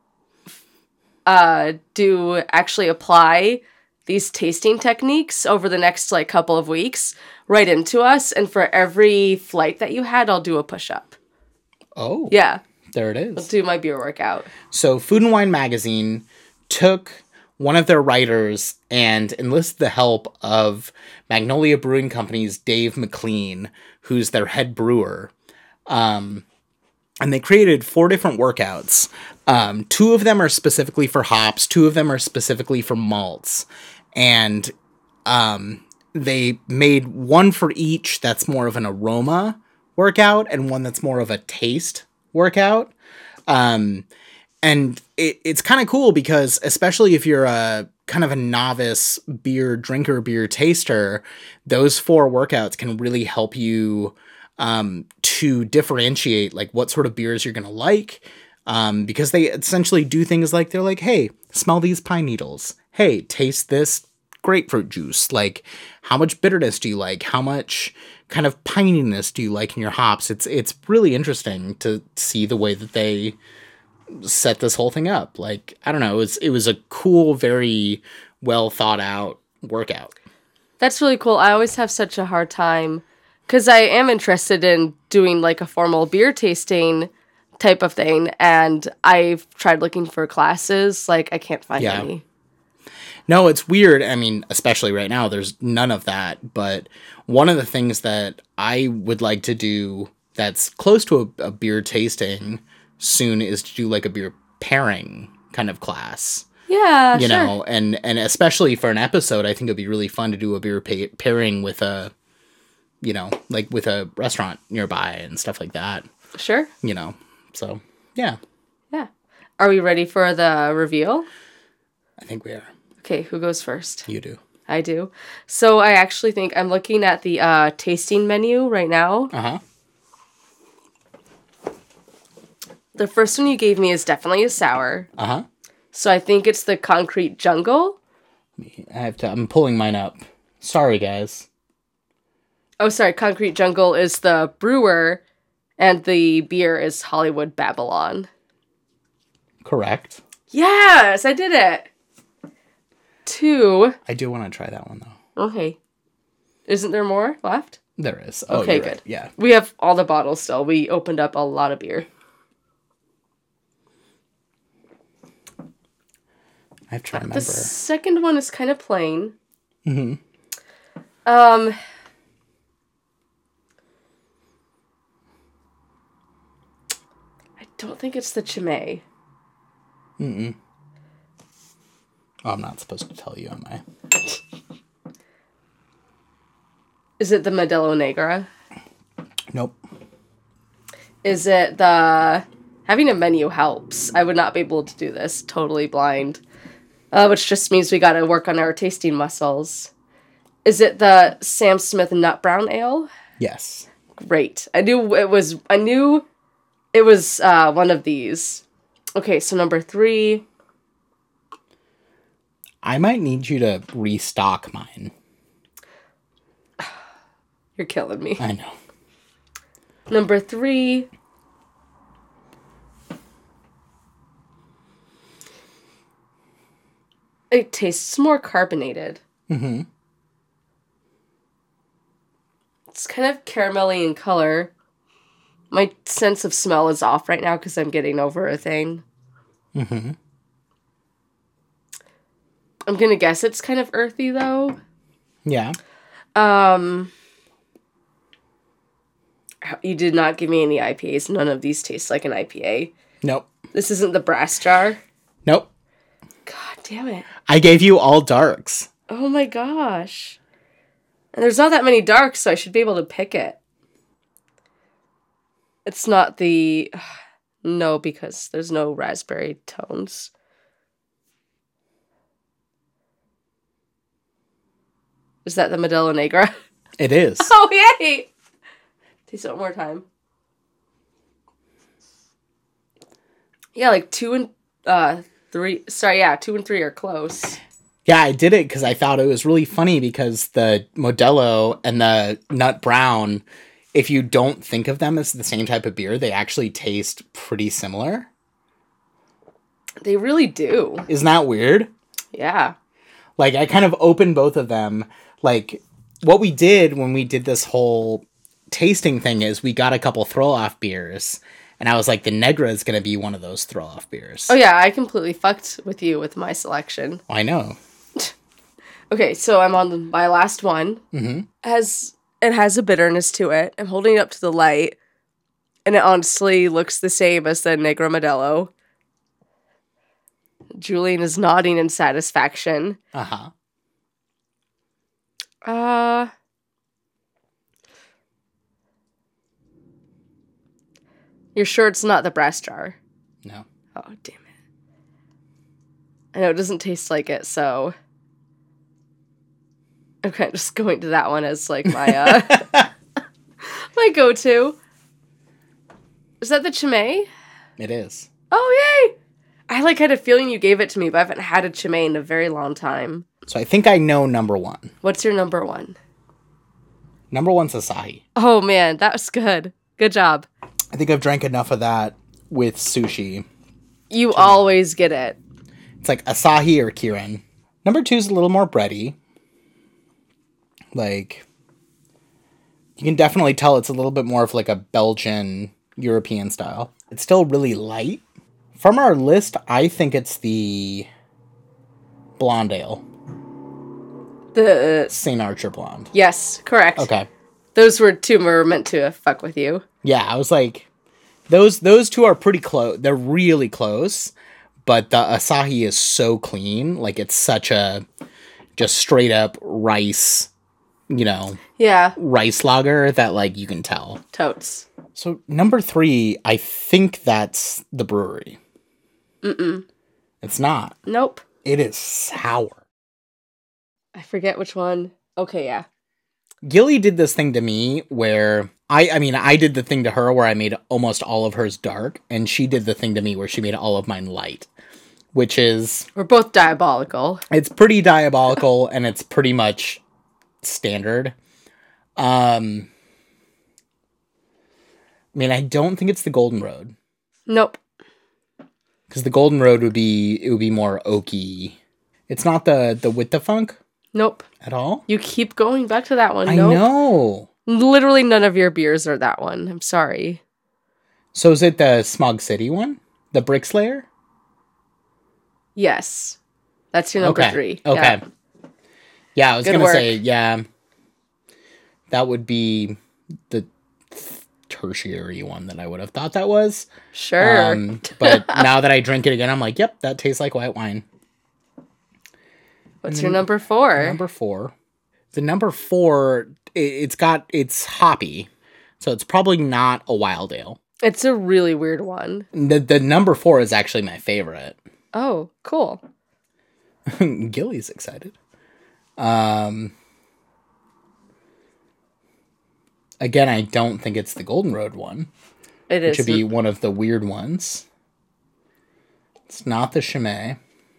uh, do actually apply these tasting techniques over the next like couple of weeks right into us, and for every flight that you had, I'll do a push-up. Oh. Yeah. There it is. I'll do my beer workout. So Food and Wine Magazine took one of their writers and enlisted the help of Magnolia Brewing Company's Dave McLean, who's their head brewer. Um, and they created four different workouts. Um, two of them are specifically for hops. Two of them are specifically for malts. And um, they made one for each that's more of an aroma workout and one that's more of a taste workout. Um, and it, it's kind of cool because especially if you're a kind of a novice beer drinker, beer taster, those four workouts can really help you um, to differentiate like what sort of beers you're going to like. Um, because they essentially do things like they're like, hey, smell these pine needles. Hey, taste this grapefruit juice. Like, how much bitterness do you like? How much kind of pininess do you like in your hops? It's it's really interesting to see the way that they set this whole thing up. Like, I don't know, it was it was a cool, very well thought out workout. That's really cool. I always have such a hard time because I am interested in doing like a formal beer tasting type of thing, and I've tried looking for classes. Like, I can't find yeah. any. No, it's weird. I mean, especially right now, there's none of that. But one of the things that I would like to do that's close to a, a beer tasting soon is to do like a beer pairing kind of class. Yeah, you sure. know, and and especially for an episode, I think it'd be really fun to do a beer pa- pairing with a, you know, like with a restaurant nearby and stuff like that. Sure. You know, so yeah. Yeah. Are we ready for the reveal? I think we are. Okay, who goes first? You do. I do. So I actually think I'm looking at the uh, tasting menu right now. Uh-huh. The first one you gave me is definitely a sour. Uh-huh. So I think it's the Concrete Jungle. I have to, I'm pulling mine up. Sorry, guys. Oh, sorry. Concrete Jungle is the brewer, and the beer is Hollywood Babylon. Correct. Yes, I did it. Two. I do want to try that one, though. Okay. Isn't there more left? There is. Oh, okay, you're good. Right. Yeah. We have all the bottles still. We opened up a lot of beer. I have to remember. The second one is kind of plain. Mm-hmm. Um... I don't think it's the Chimay. Mm-mm. Oh, I'm not supposed to tell you, am I? Is it the Modelo Negra? Nope. Is it the... Having a menu helps. I would not be able to do this totally blind. Uh, which just means we gotta work on our tasting muscles. Is it the Sam Smith Nut Brown Ale? Yes. Great. I knew it was... I knew it was uh, one of these. Okay, so number three... I might need you to restock mine. You're killing me. I know. Number three. It tastes more carbonated. Mm-hmm. It's kind of caramelly in color. My sense of smell is off right now because I'm getting over a thing. Mm-hmm. I'm gonna guess it's kind of earthy, though. Yeah. Um... You did not give me any I P As. None of these taste like an I P A. Nope. This isn't the Brass Jar. Nope. God damn it. I gave you all darks. Oh my gosh. And there's not that many darks, so I should be able to pick it. It's not the... No, because there's no raspberry tones. Is that the Modelo Negra? It is. Oh, yay! Taste it one more time. Yeah, like two and uh three. Sorry, yeah, two and three are close. Yeah, I did it because I thought it was really funny because the Modelo and the Nut Brown, if you don't think of them as the same type of beer, they actually taste pretty similar. They really do. Isn't that weird? Yeah. Like, I kind of opened both of them. Like, what we did when we did this whole tasting thing is we got a couple throw-off beers, and I was like, the Negra is going to be one of those throw-off beers. Oh, yeah, I completely fucked with you with my selection. I know. Okay, so I'm on my last one. Mm-hmm. Has It has a bitterness to it. I'm holding it up to the light, and it honestly looks the same as the Negra Modelo. Julian is nodding in satisfaction. Uh-huh. Uh... You're sure it's not the Brass Jar? No. Oh, damn it. I know it doesn't taste like it, so... I'm kind of just going to that one as, like, my, uh... my go-to. Is that the Chimay? It is. Oh, yay! I, like, had a feeling you gave it to me, but I haven't had a Chimay in a very long time. So I think I know number one. What's your number one? Number one's Asahi. Oh, man, that was good. Good job. I think I've drank enough of that with sushi. You always get it. It's like Asahi or Kirin. Number two is a little more bready. Like, you can definitely tell it's a little bit more of like a Belgian European style. It's still really light. From our list, I think it's the Blonde Ale. The... Saint Archer Blonde. Yes, correct. Okay. Those were two were meant to fuck with you. Yeah, I was like, those those two are pretty close. They're really close, but the Asahi is so clean. Like, it's such a just straight up rice, you know, Yeah. rice lager that, like, you can tell. Totes. So, number three, I think that's the brewery. Mm-mm. It's not. Nope. It is sour. I forget which one. Okay, yeah. Gilly did this thing to me where I I mean I did the thing to her where I made almost all of hers dark, and she did the thing to me where she made all of mine light, which is We're both diabolical. It's pretty diabolical and it's pretty much standard. Um I mean, I don't think it's the Golden Road. Nope. Because the Golden Road would be it would be more oaky. It's not the the with the funk. Nope. At all? You keep going back to that one. I nope. know. Literally none of your beers are that one. I'm sorry. So is it the Smog City one? The Brick Slayer? Yes. That's your number okay. three. Okay. Yeah, yeah I was going to say, yeah, that would be the tertiary one that I would have thought that was. Sure. Um, but now that I drink it again, I'm like, yep, that tastes like white wine. What's your number four? Number four. The number four, it, it's got, it's hoppy. So it's probably not a wild ale. It's a really weird one. The the number four is actually my favorite. Oh, cool. Gilly's excited. Um, again, I don't think it's the Golden Road one. It is. Which would be one of the weird ones. It's not the Chimay.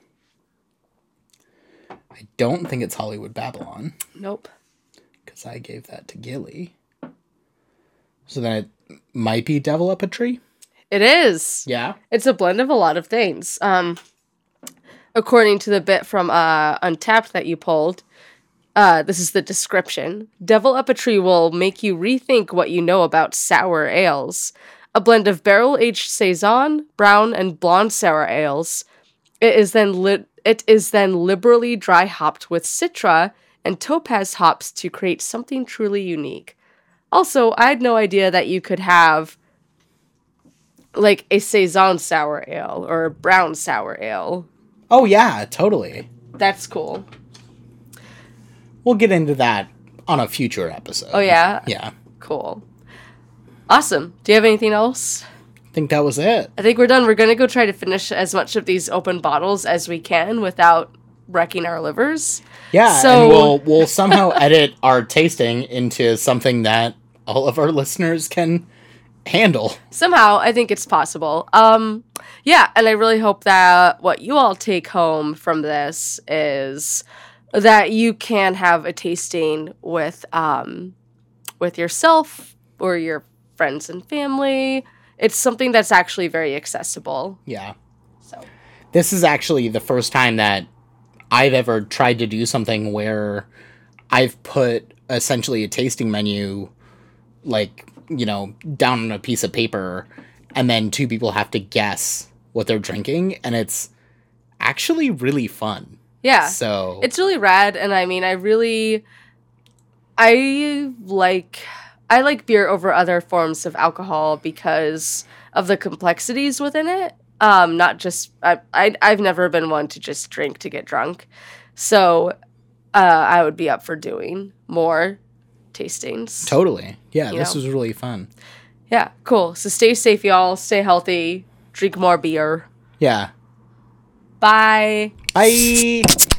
I don't think it's Hollywood Babylon. Nope. Because I gave that to Gilly. So then it might be Devil Up a Tree? It is. Yeah? It's a blend of a lot of things. Um, according to the bit from uh, Untapped that you pulled, uh, this is the description. Devil Up a Tree will make you rethink what you know about sour ales. A blend of barrel-aged Saison, brown, and blonde sour ales. It is then lit. It is then liberally dry hopped with Citra and Topaz hops to create something truly unique. Also, I had no idea that you could have like a Saison sour ale or a brown sour ale. Oh yeah, totally. That's cool. We'll get into that on a future episode. Oh yeah? Yeah. Cool. Awesome. Do you have anything else? I think that was it. I think we're done. We're going to go try to finish as much of these open bottles as we can without wrecking our livers. Yeah, so... and we'll we'll somehow edit our tasting into something that all of our listeners can handle. Somehow, I think it's possible. Um, yeah, and I really hope that what you all take home from this is that you can have a tasting with um, with yourself or your friends and family. It's something that's actually very accessible. Yeah. So this is actually the first time that I've ever tried to do something where I've put essentially a tasting menu, like, you know, down on a piece of paper, and then two people have to guess what they're drinking, and it's actually really fun. Yeah. So it's really rad, and I mean, I really, I like, I like beer over other forms of alcohol because of the complexities within it. Um, not just, I, I, I've never been one to just drink to get drunk. So, uh, I would be up for doing more tastings. Totally. Yeah, this know? was really fun. Yeah, cool. So stay safe, y'all. Stay healthy. Drink more beer. Yeah. Bye. Bye.